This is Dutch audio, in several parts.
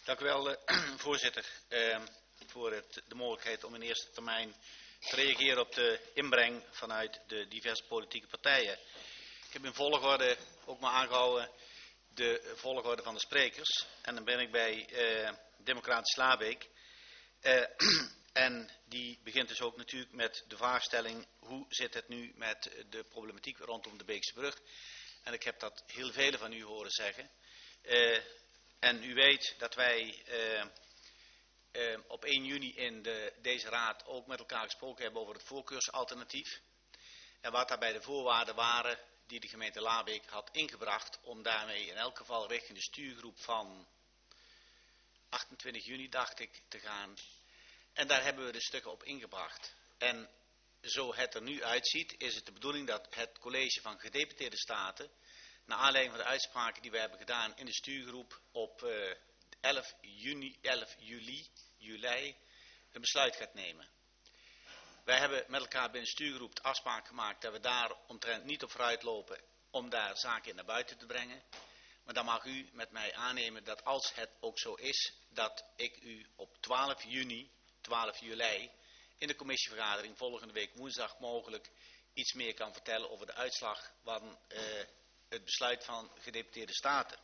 Dank u wel, voorzitter, voor de mogelijkheid om in eerste termijn te reageren op de inbreng vanuit de diverse politieke partijen. Ik heb in volgorde ook maar aangehouden de volgorde van de sprekers. En dan ben ik bij Democratisch Slabeek. En die begint dus ook natuurlijk met de vraagstelling: hoe zit het nu met de problematiek rondom de Beekse Brug? En ik heb dat heel vele van u horen zeggen. En u weet dat wij op 1 juni in deze raad ook met elkaar gesproken hebben over het voorkeursalternatief. En wat daarbij de voorwaarden waren die de gemeente Labeek had ingebracht om daarmee in elk geval richting de stuurgroep van 28 juni, dacht ik, te gaan. En daar hebben we de stukken op ingebracht. En zo het er nu uitziet, is het de bedoeling dat het college van gedeputeerde staten, naar aanleiding van de uitspraken die we hebben gedaan in de stuurgroep op 11 juli, een besluit gaat nemen. Wij hebben met elkaar binnen de stuurgroep de afspraak gemaakt dat we daar omtrent niet op vooruit lopen om daar zaken in naar buiten te brengen. Maar dan mag u met mij aannemen dat als het ook zo is, dat ik u op 12 juli, in de commissievergadering volgende week woensdag mogelijk iets meer kan vertellen over de uitslag van het besluit van gedeputeerde staten.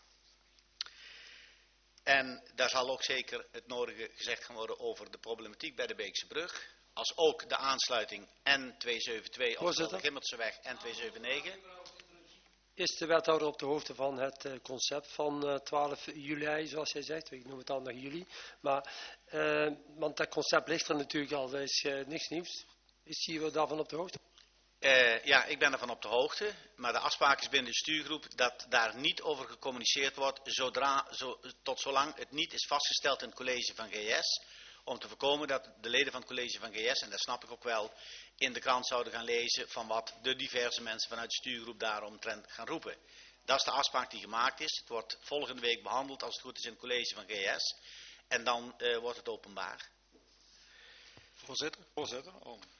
En daar zal ook zeker het nodige gezegd gaan worden over de problematiek bij de Beekse Brug. Als ook de aansluiting N272, oftewel de Gimmeltseweg N279. Is de wethouder op de hoogte van het concept van 12 juli, zoals hij zegt? Ik noem het dan nog juli. Maar, want dat concept ligt er natuurlijk al, dat is niks nieuws. Is hij daarvan op de hoogte? Ja, ik ben ervan op de hoogte, maar de afspraak is binnen de stuurgroep dat daar niet over gecommuniceerd wordt tot zolang het niet is vastgesteld in het college van GS, om te voorkomen dat de leden van het college van GS, en dat snap ik ook wel, in de krant zouden gaan lezen van wat de diverse mensen vanuit de stuurgroep daaromtrent gaan roepen. Dat is de afspraak die gemaakt is. Het wordt volgende week behandeld, als het goed is, in het college van GS, en dan wordt het openbaar. Voorzitter.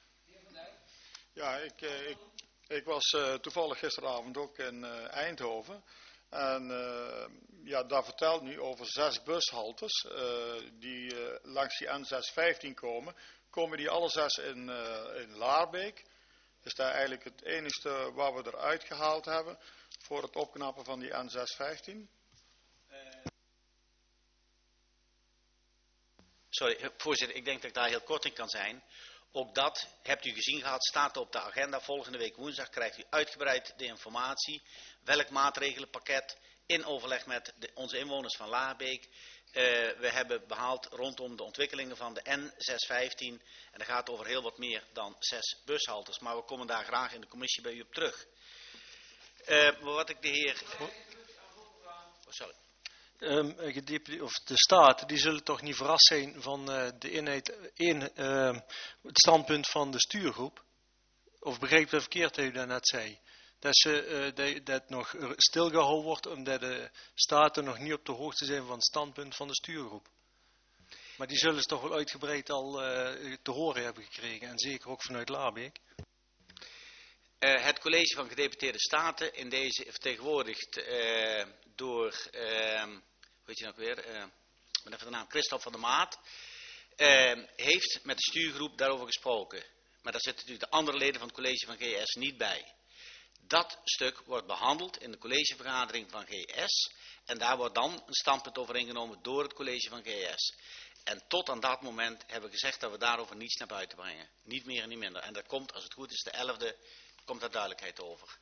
Ja, ik was toevallig gisteravond ook in Eindhoven. En daar vertelt nu over 6 bushaltes die langs die N615 komen. Komen die alle 6 in Laarbeek. Is daar eigenlijk het enigste waar we eruit gehaald hebben voor het opknappen van die N615? Sorry, voorzitter, ik denk dat ik daar heel kort in kan zijn. Ook dat hebt u gezien gehad, staat op de agenda. Volgende week woensdag krijgt u uitgebreid de informatie. Welk maatregelenpakket in overleg met onze inwoners van Laarbeek we hebben behaald rondom de ontwikkelingen van de N615. En dat gaat over heel wat meer dan 6 bushaltes. Maar we komen daar graag in de commissie bij u op terug. Wat ik de heer... sorry. De staten die zullen toch niet verrast zijn van de eenheid, het standpunt van de stuurgroep? Of begreep ik verkeerd dat u dat net zei? Dat nog stilgehouden wordt omdat de staten nog niet op de hoogte zijn van het standpunt van de stuurgroep. Maar die zullen ze toch wel uitgebreid al te horen hebben gekregen en zeker ook vanuit Laarbeek. Het college van gedeputeerde staten, in deze vertegenwoordigd door, hoe heet je nou weer, met even de naam Christophe van der Maat, heeft met de stuurgroep daarover gesproken. Maar daar zitten natuurlijk de andere leden van het college van GS niet bij. Dat stuk wordt behandeld in de collegevergadering van GS en daar wordt dan een standpunt over ingenomen door het college van GS. En tot aan dat moment hebben we gezegd dat we daarover niets naar buiten brengen. Niet meer en niet minder. En dat komt, als het goed is, de 11e, komt daar duidelijkheid over.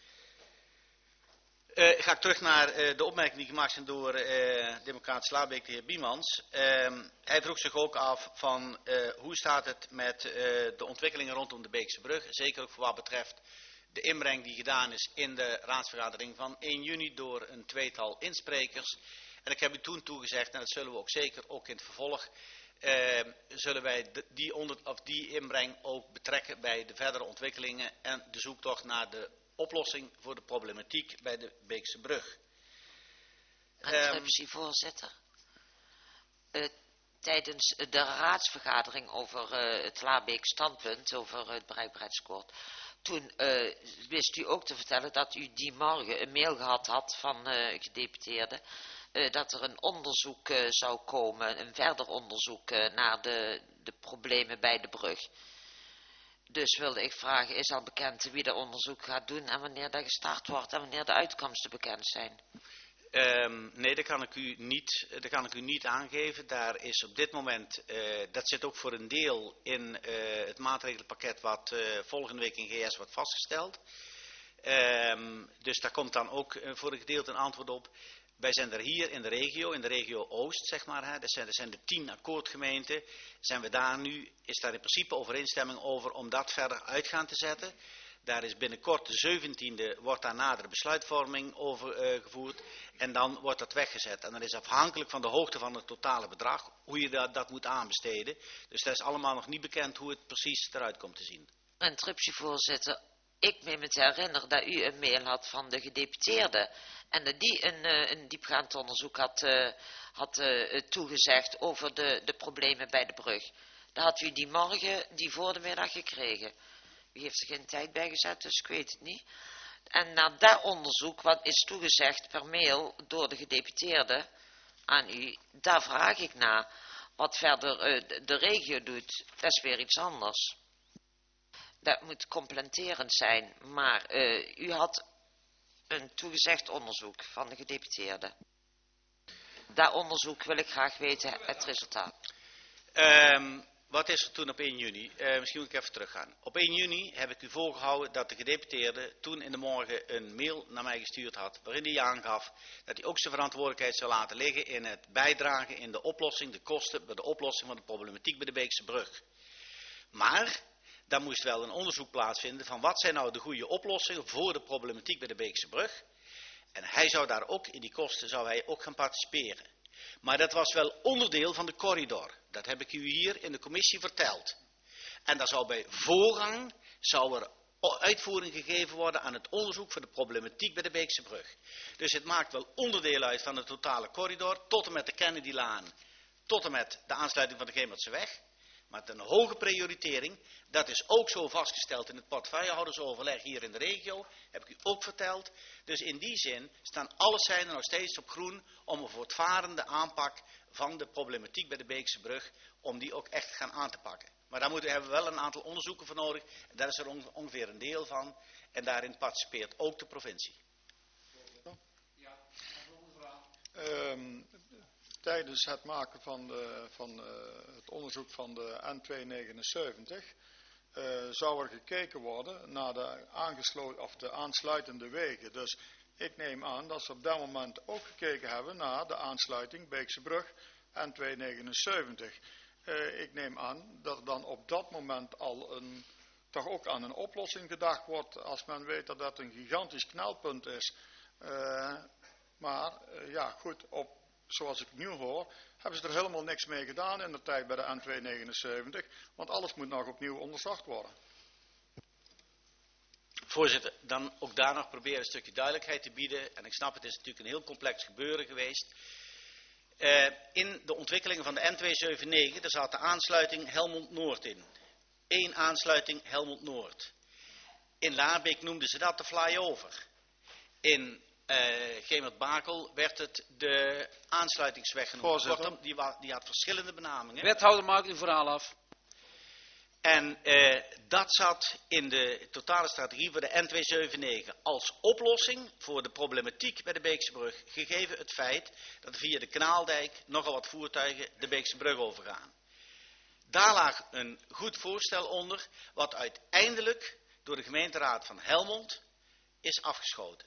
Ga ik terug naar de opmerking die gemaakt zijn door Democratisch Laarbeek, de heer Biemans. Hij vroeg zich ook af van hoe staat het met de ontwikkelingen rondom de Beekse Brug. Zeker ook voor wat betreft de inbreng die gedaan is in de raadsvergadering van 1 juni door een tweetal insprekers. En ik heb u toen toegezegd, en dat zullen we ook zeker ook in het vervolg, zullen wij die inbreng ook betrekken bij de verdere ontwikkelingen en de zoektocht naar de oplossing voor de problematiek bij de Beekse Brug. Interruptie, voorzitter. Tijdens de raadsvergadering over het Laarbeek standpunt, over het bereikbaarheidskort, toen wist u ook te vertellen dat u die morgen een mail gehad had van gedeputeerden dat er een onderzoek zou komen, een verder onderzoek naar de problemen bij de brug. Dus wilde ik vragen, is al bekend wie dat onderzoek gaat doen en wanneer dat gestart wordt en wanneer de uitkomsten bekend zijn? Nee, dat kan ik u niet aangeven. Daar is op dit moment, dat zit ook voor een deel in het maatregelenpakket wat volgende week in GS wordt vastgesteld. Dus daar komt dan ook voor een gedeelte een antwoord op. Wij zijn er hier in de regio Oost, zeg maar, hè, dat zijn de 10 akkoordgemeenten, zijn we daar nu, is daar in principe overeenstemming over om dat verder uitgaan te zetten. Daar is binnenkort de 17e, wordt daar nadere besluitvorming over gevoerd en dan wordt dat weggezet. En dan is afhankelijk van de hoogte van het totale bedrag hoe je dat moet aanbesteden. Dus dat is allemaal nog niet bekend hoe het precies eruit komt te zien. Interruptie, voorzitter. Ik meen me te herinneren dat u een mail had van de gedeputeerde en dat die een diepgaand onderzoek had toegezegd over de problemen bij de brug. Dat had u die voor de middag gekregen. U heeft er geen tijd bij gezet, dus ik weet het niet. En naar dat onderzoek, wat is toegezegd per mail door de gedeputeerde aan u, daar vraag ik naar. Wat verder de regio doet, dat is weer iets anders. Dat moet complementerend zijn, maar u had een toegezegd onderzoek van de gedeputeerde. Dat onderzoek wil ik graag weten, het resultaat. Wat is er toen op 1 juni? Misschien moet ik even teruggaan. Op 1 juni heb ik u voorgehouden dat de gedeputeerde toen in de morgen een mail naar mij gestuurd had, waarin hij aangaf dat hij ook zijn verantwoordelijkheid zou laten liggen in het bijdragen in de oplossing, de kosten bij de oplossing van de problematiek bij de Beekse brug. Maar daar moest wel een onderzoek plaatsvinden van wat zijn nou de goede oplossingen voor de problematiek bij de Beekse brug. En hij zou daar ook, in die kosten zou hij ook gaan participeren. Maar dat was wel onderdeel van de corridor. Dat heb ik u hier in de commissie verteld. En daar zou bij voorrang er uitvoering gegeven worden aan het onderzoek voor de problematiek bij de Beekse brug. Dus het maakt wel onderdeel uit van de totale corridor, tot en met de Kennedylaan, tot en met de aansluiting van de Gemmertseweg. Maar ten hoge prioritering, dat is ook zo vastgesteld in het portefeuillehoudersoverleg hier in de regio, heb ik u ook verteld. Dus in die zin staan alle seinen nog steeds op groen om een voortvarende aanpak van de problematiek bij de Beekse brug, om die ook echt gaan aan te pakken. Maar daar hebben we wel een aantal onderzoeken voor nodig, en daar is er ongeveer een deel van, en daarin participeert ook de provincie. Ja, nog een vraag. Tijdens het maken van het onderzoek van de N279 zou er gekeken worden naar de aansluitende wegen. Dus ik neem aan dat ze op dat moment ook gekeken hebben naar de aansluiting Beekse brug N279. Ik neem aan dat er dan op dat moment al toch ook aan een oplossing gedacht wordt als men weet dat dat een gigantisch knelpunt is. Ja goed, zoals ik nu hoor, hebben ze er helemaal niks mee gedaan in de tijd bij de N279, want alles moet nog opnieuw onderzocht worden. Voorzitter, dan ook daar nog proberen een stukje duidelijkheid te bieden. En ik snap, het is natuurlijk een heel complex gebeuren geweest. In de ontwikkelingen van de N279, daar zat de aansluiting Helmond Noord in. 1 aansluiting Helmond Noord. In Laarbeek noemden ze dat de flyover. In Gemert-Bakel werd het de aansluitingsweg genoemd. Kortom, die had verschillende benamingen. Wethouder, maak uw verhaal af. En dat zat in de totale strategie voor de N279 als oplossing voor de problematiek bij de Beekse brug, gegeven het feit dat er via de Kanaaldijk nogal wat voertuigen de Beekse brug overgaan. Daar lag een goed voorstel onder, wat uiteindelijk door de gemeenteraad van Helmond is afgeschoten.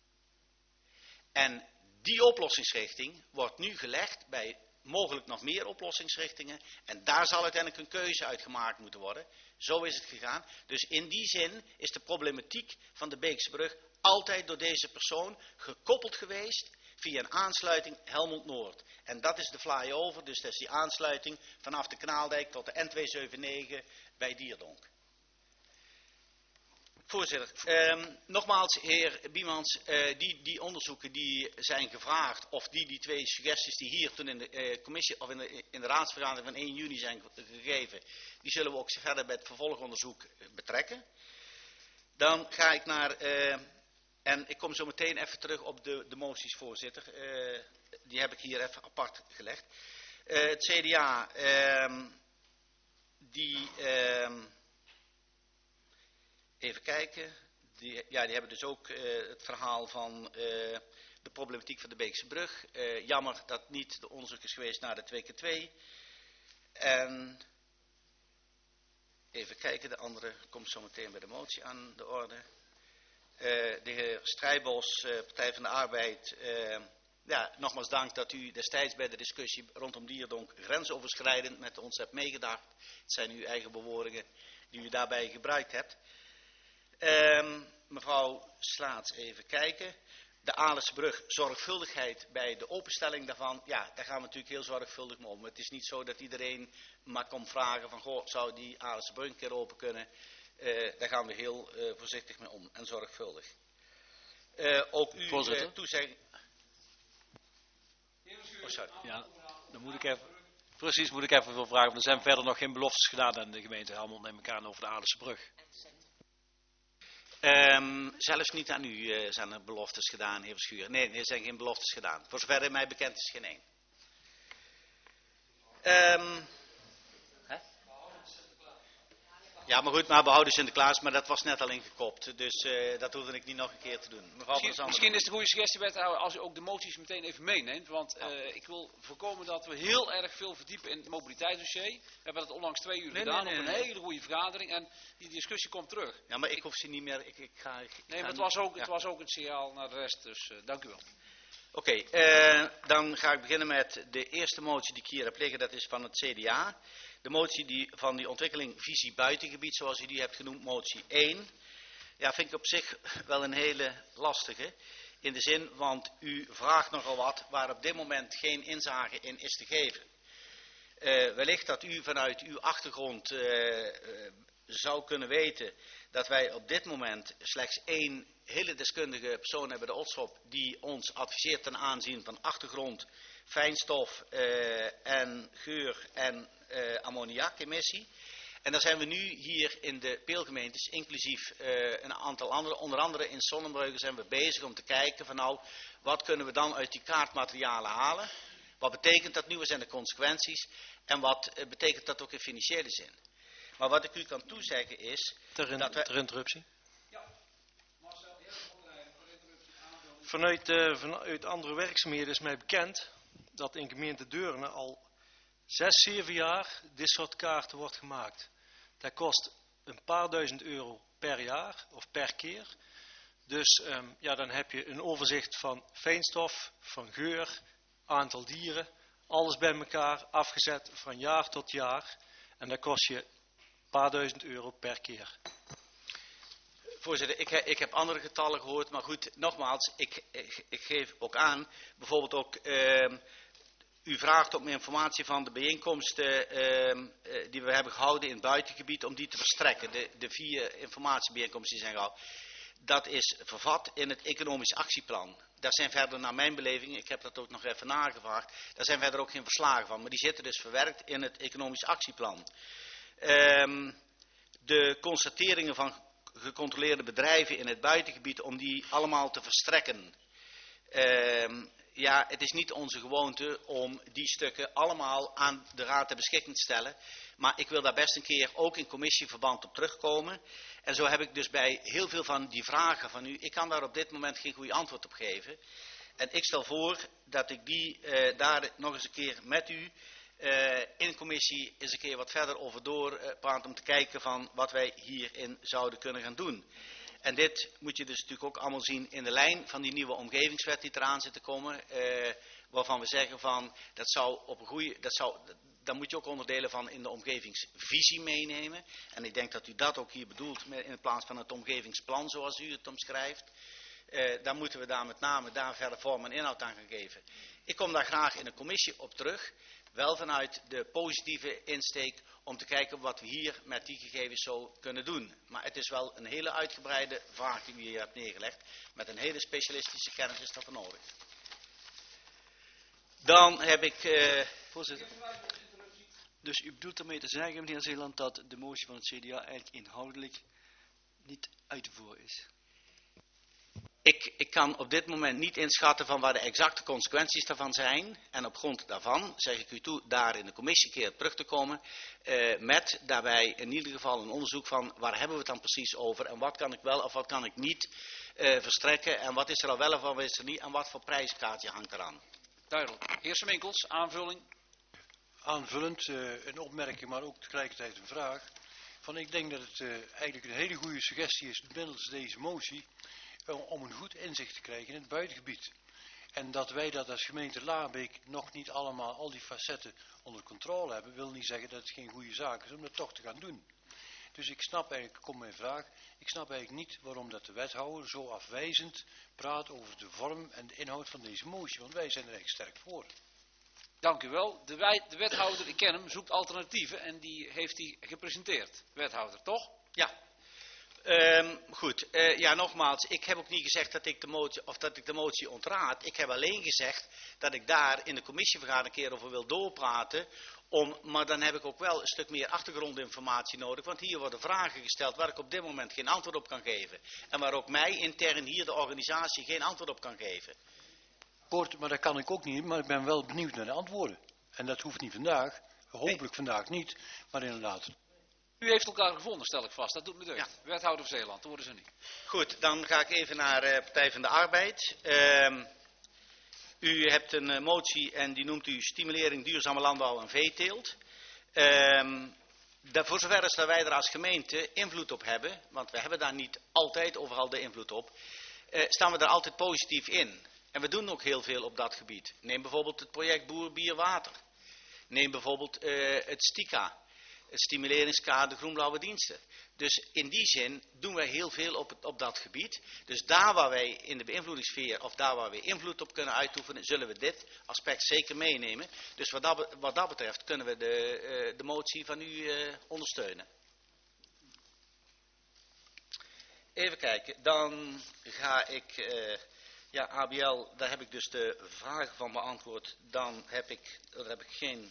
En die oplossingsrichting wordt nu gelegd bij mogelijk nog meer oplossingsrichtingen. En daar zal uiteindelijk een keuze uit gemaakt moeten worden. Zo is het gegaan. Dus in die zin is de problematiek van de Beekse brug altijd door deze persoon gekoppeld geweest via een aansluiting Helmond Noord. En dat is de flyover, dus dat is die aansluiting vanaf de Kanaaldijk tot de N279 bij Dierdonk. Voorzitter, nogmaals, heer Biemans, die onderzoeken die zijn gevraagd, of die 2 suggesties die hier toen in de commissie of in de raadsvergadering van 1 juni zijn gegeven, die zullen we ook verder bij het vervolgonderzoek betrekken. Dan ga ik naar, en ik kom zo meteen even terug op de moties, voorzitter. die heb ik hier even apart gelegd. Het CDA, even kijken, die hebben dus ook het verhaal van de problematiek van de Beekse Brug. Jammer dat niet de onderzoek is geweest naar de 2x2. En even kijken, de andere komt zo meteen bij de motie aan de orde. De heer Strijbos, Partij van de Arbeid, nogmaals dank dat u destijds bij de discussie rondom Dierdonk grensoverschrijdend met ons hebt meegedacht. Het zijn uw eigen bewoordingen die u daarbij gebruikt hebt. Mevrouw Slaats, even kijken. De Alensbrug, zorgvuldigheid bij de openstelling daarvan. Ja, daar gaan we natuurlijk heel zorgvuldig mee om. Het is niet zo dat iedereen maar komt vragen van, goh, zou die Alensbrug een keer open kunnen? Daar gaan we heel voorzichtig mee om en zorgvuldig. Ook u toezegging. Oh, sorry. Ja, dan moet ik even veel vragen. Er zijn verder nog geen beloftes gedaan aan de gemeente Helmond, neem ik aan, over de Alense brug. Zelfs niet aan u zijn er beloftes gedaan, heer Verschuur. Nee, er zijn geen beloftes gedaan. Voor zover mij bekend is, geen één. Ja, maar goed, maar behouden Sinterklaas, maar dat was net al ingekopt. Dus dat hoefde ik niet nog een keer te doen. Misschien is het een goede suggestie, wethouder, als u ook de moties meteen even meeneemt. Want ik wil voorkomen dat we heel erg veel verdiepen in het mobiliteitsdossier. We hebben dat onlangs 2 uur gedaan op een hele goede vergadering. En die discussie komt terug. Ja, maar ik hoef ze niet meer. Maar het was ook een signaal naar de rest. Dus dank u wel. Oké, dan ga ik beginnen met de eerste motie die ik hier heb liggen. Dat is van het CDA. De motie van die ontwikkeling visie buitengebied, zoals u die hebt genoemd, motie 1. Ja, vind ik op zich wel een hele lastige. In de zin, want u vraagt nogal wat waar op dit moment geen inzage in is te geven. Wellicht dat u vanuit uw achtergrond zou kunnen weten dat wij op dit moment slechts 1 hele deskundige persoon hebben, de Otschop, die ons adviseert ten aanzien van achtergrond, fijnstof en geur en ammoniakemissie. En daar zijn we nu hier in de peelgemeentes, inclusief een aantal andere, onder andere in Sonnenbreuken zijn we bezig om te kijken van nou, wat kunnen we dan uit die kaartmaterialen halen? Wat betekent dat nu, wat zijn de consequenties? En wat betekent dat ook in financiële zin? Maar wat ik u kan toezeggen is... Ter interruptie. Ja, Marcel, Vanuit andere werkzaamheden is mij bekend dat in gemeente Deurne al 6-7 jaar dit soort kaarten wordt gemaakt. Dat kost een paar duizend euro per jaar of per keer. Dus dan heb je een overzicht van fijnstof, van geur, aantal dieren, alles bij elkaar afgezet van jaar tot jaar. En dat kost je een paar duizend euro per keer. Voorzitter, ik heb andere getallen gehoord, maar goed, nogmaals, ik geef ook aan, bijvoorbeeld ook, u vraagt om informatie van de bijeenkomsten die we hebben gehouden in het buitengebied, om die te verstrekken. De 4 informatiebijeenkomsten die zijn gehouden. Dat is vervat in het economisch actieplan. Daar zijn verder, naar mijn beleving, ik heb dat ook nog even nagevraagd, daar zijn verder ook geen verslagen van, maar die zitten dus verwerkt in het economisch actieplan. De constateringen van gecontroleerde bedrijven in het buitengebied, om die allemaal te verstrekken. Het is niet onze gewoonte om die stukken allemaal aan de raad ter beschikking te stellen. Maar ik wil daar best een keer ook in commissieverband op terugkomen. En zo heb ik dus bij heel veel van die vragen van u, ik kan daar op dit moment geen goed antwoord op geven. En ik stel voor dat ik die daar nog eens een keer met u in commissie eens een keer wat verder over doorpraat om te kijken van wat wij hierin zouden kunnen gaan doen. En dit moet je dus natuurlijk ook allemaal zien in de lijn van die nieuwe omgevingswet die eraan zit te komen, waarvan we zeggen van dat zou op een goede, daar moet je ook onderdelen van in de omgevingsvisie meenemen. En ik denk dat u dat ook hier bedoelt in plaats van het omgevingsplan zoals u het omschrijft. Dan moeten we daar met name verder vorm en inhoud aan gaan geven. Ik kom daar graag in de commissie op terug. Wel vanuit de positieve insteek om te kijken wat we hier met die gegevens zo kunnen doen. Maar het is wel een hele uitgebreide vraag die u hier hebt neergelegd. Met een hele specialistische kennis is dat voor nodig. Dan heb ik... Voorzitter. Dus u bedoelt daarmee te zeggen, meneer Zeeland, dat de motie van het CDA eigenlijk inhoudelijk niet uit te voeren is? Ik kan op dit moment niet inschatten van waar de exacte consequenties daarvan zijn. En op grond daarvan zeg ik u toe daar in de commissie een keer terug te komen. Met daarbij in ieder geval een onderzoek van waar hebben we het dan precies over. En wat kan ik wel of wat kan ik niet verstrekken. En wat is er al wel of wat is er niet. En wat voor prijskaartje hangt eraan. Duidelijk. Heer Seminkels, aanvulling. Aanvullend, een opmerking, maar ook tegelijkertijd een vraag. Ik denk dat het eigenlijk een hele goede suggestie is middels deze motie om een goed inzicht te krijgen in het buitengebied. En dat wij dat als gemeente Laarbeek nog niet allemaal al die facetten onder controle hebben, wil niet zeggen dat het geen goede zaak is om dat toch te gaan doen. Dus ik snap eigenlijk, komt mijn vraag, ik snap eigenlijk niet waarom dat de wethouder zo afwijzend praat over de vorm en de inhoud van deze motie, want wij zijn er eigenlijk sterk voor. Dank u wel. De wethouder, ik ken hem, zoekt alternatieven en die heeft hij gepresenteerd. Wethouder, toch? Ja. Goed. Ja, nogmaals, ik heb ook niet gezegd dat ik de motie ontraad. Ik heb alleen gezegd dat ik daar in de commissievergadering een keer over wil doorpraten. Maar dan heb ik ook wel een stuk meer achtergrondinformatie nodig. Want hier worden vragen gesteld waar ik op dit moment geen antwoord op kan geven. En waar ook mij intern hier de organisatie geen antwoord op kan geven. Maar dat kan ik ook niet, maar ik ben wel benieuwd naar de antwoorden. En dat hoeft niet vandaag, hopelijk vandaag niet, maar inderdaad. U heeft elkaar gevonden, stel ik vast. Dat doet me deugd. Ja. Wethouder Zeeland, dat worden ze niet. Goed, dan ga ik even naar Partij van de Arbeid. U hebt een motie en die noemt u stimulering duurzame landbouw en veeteelt. Voor zover is dat wij er als gemeente invloed op hebben, want we hebben daar niet altijd overal de invloed op, staan we er altijd positief in. En we doen ook heel veel op dat gebied. Neem bijvoorbeeld het project Boer, Bier, Water. Neem bijvoorbeeld het STICA, het stimuleringskader Groenblauwe Diensten. Dus in die zin doen wij heel veel op dat gebied. Dus daar waar wij in de beïnvloedingssfeer of daar waar we invloed op kunnen uitoefenen, zullen we dit aspect zeker meenemen. Dus wat dat betreft kunnen we de motie van u ondersteunen. Even kijken, dan ga ik... Ja, ABL, daar heb ik dus de vragen van beantwoord. Daar heb ik geen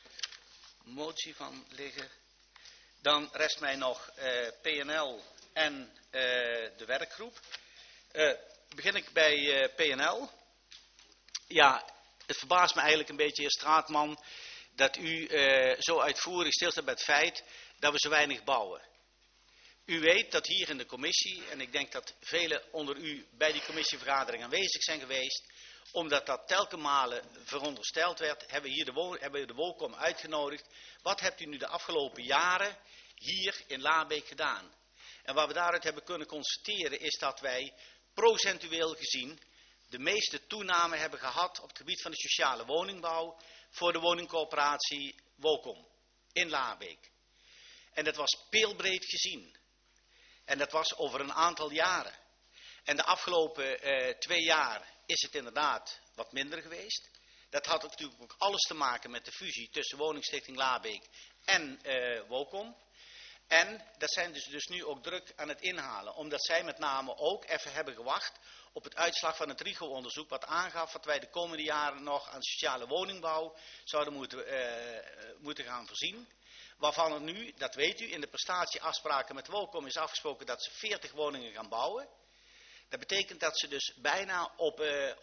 motie van liggen. Dan rest mij nog PNL en de werkgroep. Begin ik bij PNL. Ja, het verbaast me eigenlijk een beetje, heer Straatman, dat u zo uitvoerig stilstaat bij het feit dat we zo weinig bouwen. U weet dat hier in de commissie, en ik denk dat velen onder u bij die commissievergadering aanwezig zijn geweest, omdat dat telkens malen verondersteld werd, hebben we de Wolkom uitgenodigd. Wat hebt u nu de afgelopen jaren hier in Laarbeek gedaan? En wat we daaruit hebben kunnen constateren is dat wij procentueel gezien de meeste toename hebben gehad op het gebied van de sociale woningbouw voor de woningcoöperatie Wolkom in Laarbeek. En dat was peelbreed gezien. En dat was over een aantal jaren. En de afgelopen 2 jaar is het inderdaad wat minder geweest. Dat had natuurlijk ook alles te maken met de fusie tussen Woningstichting Laarbeek en Wolkom. En dat zijn dus nu ook druk aan het inhalen. Omdat zij met name ook even hebben gewacht op het uitslag van het RIGO-onderzoek. Wat aangaf dat wij de komende jaren nog aan sociale woningbouw zouden moeten gaan voorzien. Waarvan er nu, dat weet u, in de prestatieafspraken met Wolkom is afgesproken dat ze 40 woningen gaan bouwen. Dat betekent dat ze dus bijna op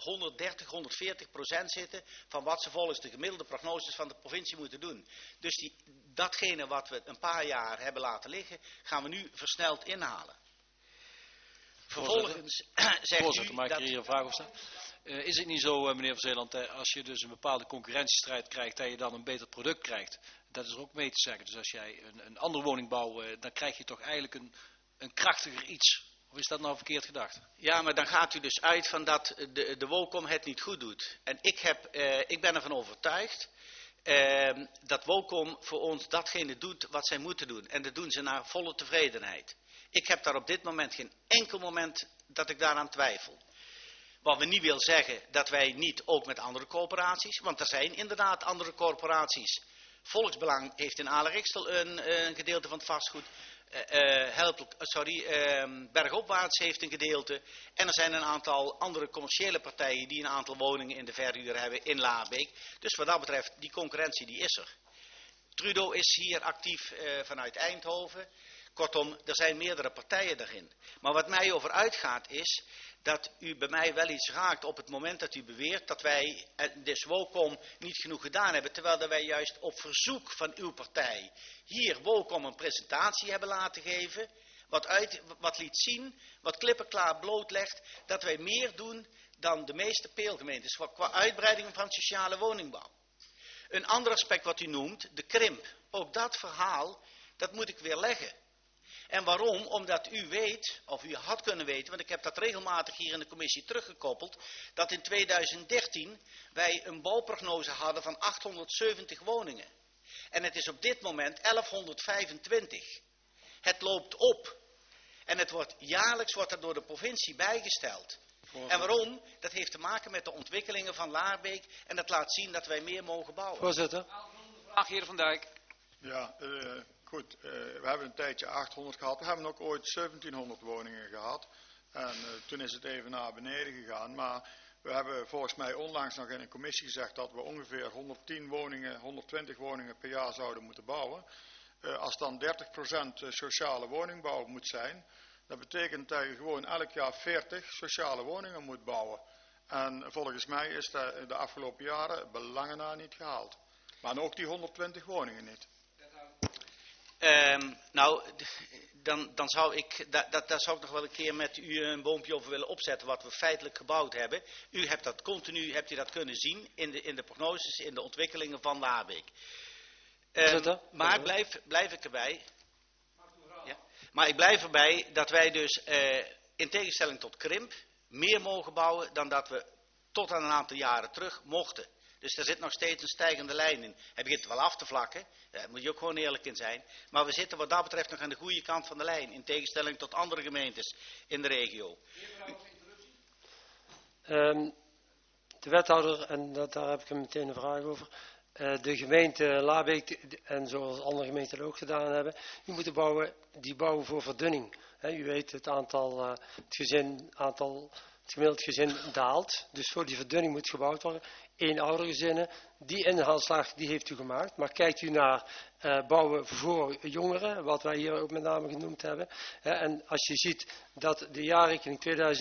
130-140% zitten van wat ze volgens de gemiddelde prognoses van de provincie moeten doen. Dus datgene wat we een paar jaar hebben laten liggen, gaan we nu versneld inhalen. Vervolgens zegt Voorzitter, u mag ik dat... hier een vraag op stellen? Is het niet zo, meneer Van Zeeland, als je dus een bepaalde concurrentiestrijd krijgt, dat je dan een beter product krijgt? Dat is er ook mee te zeggen. Dus als jij een andere woning bouwt, dan krijg je toch eigenlijk een krachtiger iets. Of is dat nou verkeerd gedacht? Ja, maar dan gaat u dus uit van dat de Wolkom het niet goed doet. En ik ben ervan overtuigd dat Wolkom voor ons datgene doet wat zij moeten doen. En dat doen ze naar volle tevredenheid. Ik heb daar op dit moment geen enkel moment dat ik daaraan twijfel. Wat we niet wil zeggen dat wij niet ook met andere corporaties, want er zijn inderdaad andere corporaties. Volksbelang heeft in Alerikstel een gedeelte van het vastgoed. Bergopwaarts heeft een gedeelte. En er zijn een aantal andere commerciële partijen die een aantal woningen in de verhuur hebben in Laarbeek. Dus wat dat betreft, die concurrentie die is er. Trudeau is hier actief vanuit Eindhoven. Kortom, er zijn meerdere partijen daarin. Maar wat mij over uitgaat is dat u bij mij wel iets raakt op het moment dat u beweert dat wij de WOCOM niet genoeg gedaan hebben. Terwijl dat wij juist op verzoek van uw partij hier WOCOM een presentatie hebben laten geven. Wat liet zien, wat klippenklaar blootlegt, dat wij meer doen dan de meeste peelgemeentes qua uitbreiding van sociale woningbouw. Een ander aspect wat u noemt, de krimp. Ook dat verhaal, dat moet ik weer leggen. En waarom? Omdat u weet, of u had kunnen weten, want ik heb dat regelmatig hier in de commissie teruggekoppeld, dat in 2013 wij een bouwprognose hadden van 870 woningen. En het is op dit moment 1125. Het loopt op. En het wordt jaarlijks door de provincie bijgesteld. En waarom? Dat heeft te maken met de ontwikkelingen van Laarbeek. En dat laat zien dat wij meer mogen bouwen. Voorzitter. Vraag, heer Van Dijk. Ja, goed. We hebben een tijdje 800 gehad. We hebben ook ooit 1700 woningen gehad. En toen is het even naar beneden gegaan. Maar we hebben volgens mij onlangs nog in een commissie gezegd dat we ongeveer 120 woningen per jaar zouden moeten bouwen. Als dan 30% sociale woningbouw moet zijn, dat betekent dat je gewoon elk jaar 40 sociale woningen moet bouwen. En volgens mij is dat de afgelopen jaren belangen na niet gehaald. Maar ook die 120 woningen niet. Dan zou ik, daar zou ik nog wel een keer met u een boompje over willen opzetten wat we feitelijk gebouwd hebben. U hebt dat continu, hebt u dat kunnen zien in de prognoses, in de ontwikkelingen van Laarbeek. Maar blijf ik erbij. Ja, maar ik blijf erbij dat wij dus in tegenstelling tot krimp meer mogen bouwen dan dat we tot aan een aantal jaren terug mochten. Dus er zit nog steeds een stijgende lijn in. Hij begint wel af te vlakken, daar moet je ook gewoon eerlijk in zijn. Maar we zitten wat dat betreft nog aan de goede kant van de lijn, in tegenstelling tot andere gemeentes in de regio. De wethouder, en daar heb ik hem meteen een vraag over. De gemeente Laarbeek, en zoals andere gemeenten ook gedaan hebben, die moeten bouwen, die bouwen voor verdunning. U weet, het gemiddeld gezin daalt, dus voor die verdunning moet gebouwd worden. Eenoudergezinnen, die inhaalslag die heeft u gemaakt, maar kijkt u naar bouwen voor jongeren, wat wij hier ook met name genoemd hebben. En als je ziet dat de jaarrekening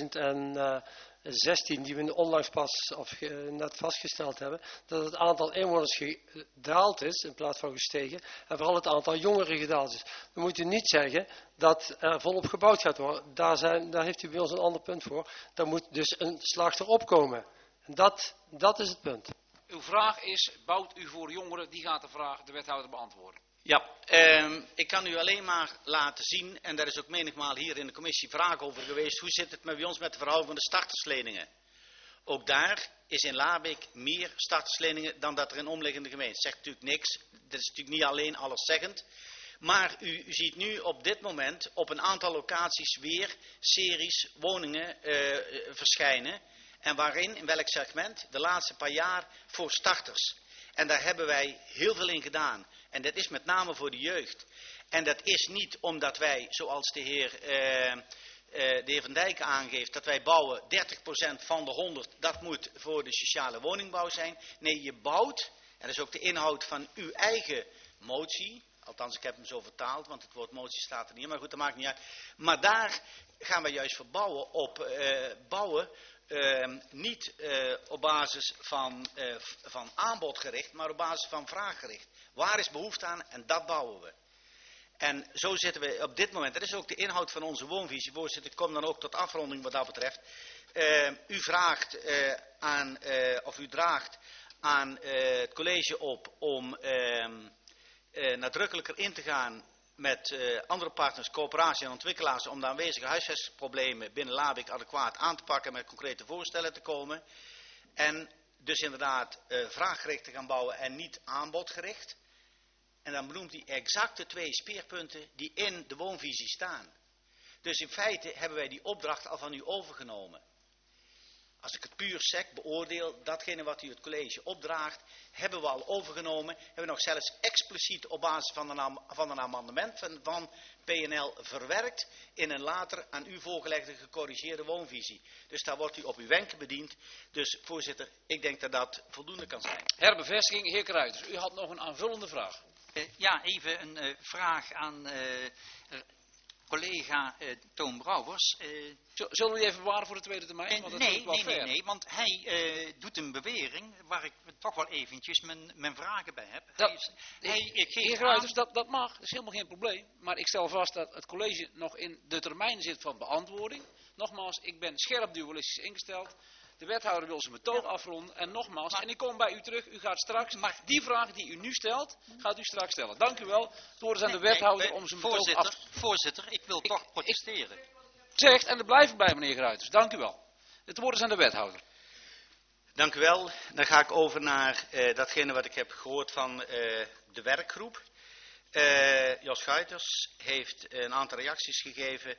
2016, die we onlangs net vastgesteld hebben, dat het aantal inwoners gedaald is in plaats van gestegen, en vooral het aantal jongeren gedaald is. Dan moet u niet zeggen dat er volop gebouwd gaat worden. Daar heeft u bij ons een ander punt voor. Daar moet dus een slag erop komen. En dat is het punt. Uw vraag is, bouwt u voor jongeren? Die gaat de wethouder beantwoorden. Ja, ik kan u alleen maar laten zien, en daar is ook menigmaal hier in de commissie vraag over geweest, hoe zit het bij ons met de verhouding van de startersleningen? Ook daar is in Laarbeek meer startersleningen dan dat er in omliggende gemeenten. Zegt natuurlijk niks, dat is natuurlijk niet alleen alleszeggend. Maar u ziet nu op dit moment op een aantal locaties weer series woningen verschijnen. En waarin, in welk segment? De laatste paar jaar voor starters. En daar hebben wij heel veel in gedaan. En dat is met name voor de jeugd. En dat is niet omdat wij, zoals de heer Van Dijk aangeeft, dat wij bouwen 30% van de 100, dat moet voor de sociale woningbouw zijn. Nee, je bouwt, en dat is ook de inhoud van uw eigen motie, althans ik heb hem zo vertaald, want het woord motie staat er niet, maar goed, dat maakt niet uit. Maar daar gaan wij juist voor bouwen, niet op basis van aanbod gericht, maar op basis van vraag gericht. Waar is behoefte aan en dat bouwen we. En zo zitten we op dit moment, dat is ook de inhoud van onze woonvisie. Voorzitter, ik kom dan ook tot afronding wat dat betreft. U draagt aan het college op om nadrukkelijker in te gaan met andere partners, coöperatie en ontwikkelaars om de aanwezige huisvestingsproblemen binnen Laarbeek adequaat aan te pakken en met concrete voorstellen te komen. En dus inderdaad vraaggericht te gaan bouwen en niet aanbodgericht. En dan benoemt hij exact de 2 speerpunten die in de woonvisie staan. Dus in feite hebben wij die opdracht al van u overgenomen. Als ik het puur sec beoordeel, datgene wat u het college opdraagt, hebben we al overgenomen. Hebben we nog zelfs expliciet op basis van een amendement van PNL verwerkt in een later aan u voorgelegde gecorrigeerde woonvisie. Dus daar wordt u op uw wenken bediend. Dus voorzitter, ik denk dat dat voldoende kan zijn. Herbevestiging, heer Kruijters, u had nog een aanvullende vraag. Ja, even een vraag aan collega Toon Brouwers. Zullen we die even bewaren voor de tweede termijn? Want dat is wel fair. Nee, want hij doet een bewering waar ik toch wel eventjes mijn vragen bij heb. Heer Gruiters, dat mag, dat is helemaal geen probleem. Maar ik stel vast dat het college nog in de termijn zit van beantwoording. Nogmaals, ik ben scherp dualistisch ingesteld. De wethouder wil zijn betoog afronden. En nogmaals, en ik kom bij u terug. U gaat straks, die vraag die u nu stelt, gaat u straks stellen. Dank u wel. Het woord is aan de wethouder om zijn betoog af te ronden. Voorzitter, ik wil toch protesteren. Zegt, en daar blijf ik bij, meneer Gruiters. Dank u wel. Het woord is aan de wethouder. Dank u wel. Dan ga ik over naar datgene wat ik heb gehoord van de werkgroep. Jos Guiters heeft een aantal reacties gegeven.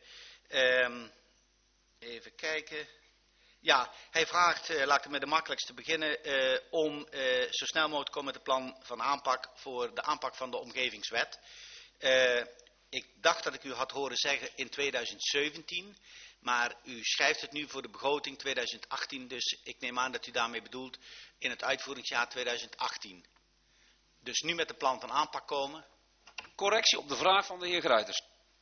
Even kijken. Ja, hij vraagt, laat ik met de makkelijkste beginnen, om zo snel mogelijk te komen met een plan van aanpak voor de aanpak van de omgevingswet. Ik dacht dat ik u had horen zeggen in 2017, maar u schrijft het nu voor de begroting 2018, dus ik neem aan dat u daarmee bedoelt in het uitvoeringsjaar 2018. Dus nu met een plan van aanpak komen. Correctie op de vraag van de heer Gruiters.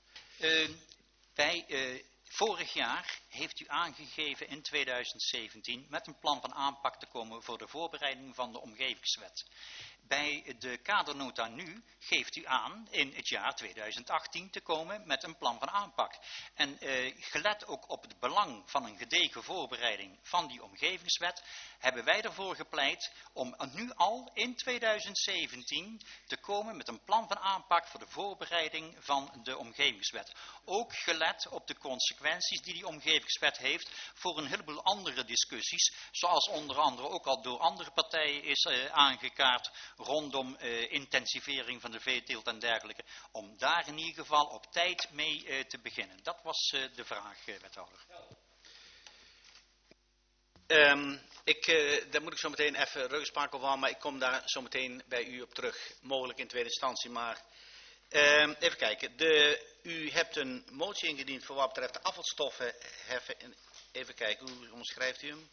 Vorig jaar heeft u aangegeven in 2017 met een plan van aanpak te komen voor de voorbereiding van de omgevingswet. Bij de kadernota nu geeft u aan in het jaar 2018 te komen met een plan van aanpak. En gelet ook op het belang van een gedegen voorbereiding van die omgevingswet, hebben wij ervoor gepleit om nu al in 2017 te komen met een plan van aanpak voor de voorbereiding van de omgevingswet. Ook gelet op de consequenties die die omgevingswet heeft voor een heleboel andere discussies, zoals onder andere ook al door andere partijen is aangekaart rondom intensivering van de veeteelt en dergelijke, om daar in ieder geval op tijd mee te beginnen. Dat was de vraag, wethouder. Daar moet ik zo meteen even rugspraak over aan, maar ik kom daar zo meteen bij u op terug, mogelijk in tweede instantie. Maar even kijken, u hebt een motie ingediend voor wat betreft de afvalstoffen heffen. Even kijken, hoe omschrijft u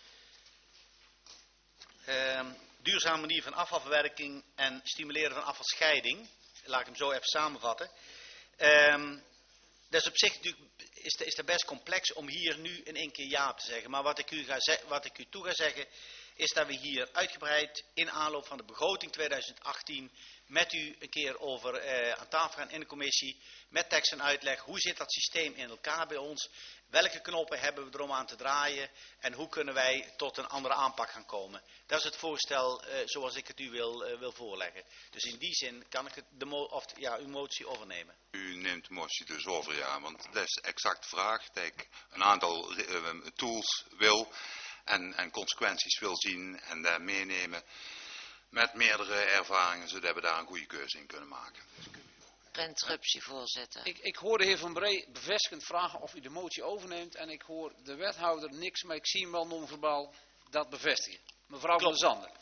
hem? Duurzame manier van afvalverwerking en stimuleren van afvalscheiding. Laat ik hem zo even samenvatten. Dat is op zich natuurlijk is het best complex om hier nu in één keer ja op te zeggen. Maar wat ik u toe ga zeggen is dat we hier uitgebreid in aanloop van de begroting 2018 met u een keer over aan tafel gaan in de commissie. Met tekst en uitleg. Hoe zit dat systeem in elkaar bij ons? Welke knoppen hebben we erom aan te draaien? En hoe kunnen wij tot een andere aanpak gaan komen? Dat is het voorstel zoals ik het u wil voorleggen. Dus in die zin kan ik uw motie overnemen. U neemt de motie dus over, ja. Want dat is exact de vraag. Dat ik een aantal tools wil en consequenties wil zien en daar meenemen met meerdere ervaringen, zodat we daar een goede keuze in kunnen maken. Interruptie, voorzitter. Ik hoor de heer Van Bree bevestigend vragen of u de motie overneemt. En ik hoor de wethouder niks, maar ik zie hem wel non-verbaal dat bevestigen. Mevrouw van der Zanden.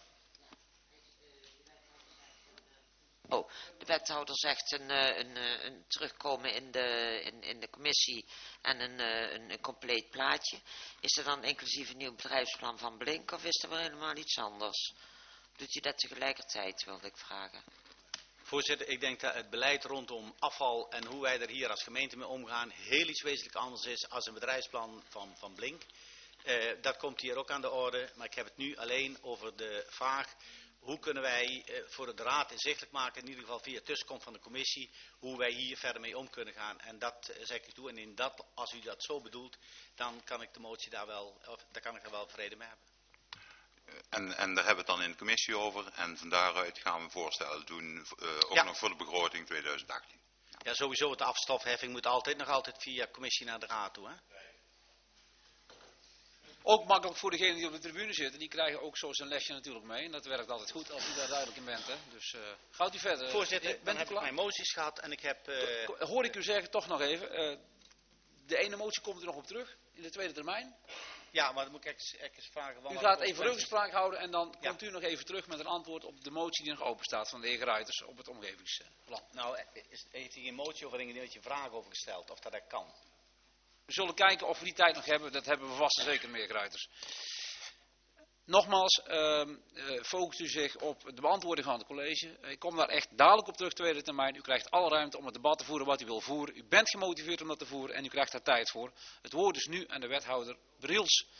Oh, de wethouder zegt een terugkomen in de commissie en een compleet plaatje. Is er dan inclusief een nieuw bedrijfsplan van Blink of is er wel helemaal iets anders? Doet u dat tegelijkertijd, wilde ik vragen. Voorzitter, ik denk dat het beleid rondom afval en hoe wij er hier als gemeente mee omgaan heel iets wezenlijk anders is als een bedrijfsplan van Blink. Dat komt hier ook aan de orde, maar ik heb het nu alleen over de vraag hoe kunnen wij voor de raad inzichtelijk maken, in ieder geval via tussenkomst van de commissie, hoe wij hier verder mee om kunnen gaan. En dat zeg ik toe. En als u dat zo bedoelt, dan kan ik de motie daar wel vrede mee hebben. En daar hebben we het dan in de commissie over. En van daaruit gaan we voorstellen doen, nog voor de begroting 2018. Ja, sowieso de afstofheffing moet nog altijd via commissie naar de raad toe. Hè? Ook makkelijk voor degenen die op de tribune zitten. Die krijgen ook zo zijn lesje natuurlijk mee. En dat werkt altijd goed als u daar duidelijk in bent. Hè? Dus gaat u verder. Voorzitter, dan heb ik mijn moties gehad en ik heb... Hoor ik u zeggen, toch nog even. De ene motie komt er nog op terug. In de tweede termijn. Ja, maar dan moet ik eens vragen... U gaat even rugspraak houden en dan komt u nog even terug met een antwoord op de motie die nog open staat van de heer Gruiters op het omgevingsplan. Nou, heeft hij een motie of een beetje vragen over gesteld, of dat kan? We zullen kijken of we die tijd nog hebben, dat hebben we vast en zeker, meneer Gruiters. Nogmaals, focust u zich op de beantwoording van het college. Ik kom daar echt dadelijk op terug, tweede termijn. U krijgt alle ruimte om het debat te voeren wat u wil voeren. U bent gemotiveerd om dat te voeren en u krijgt daar tijd voor. Het woord is nu aan de wethouder Briels.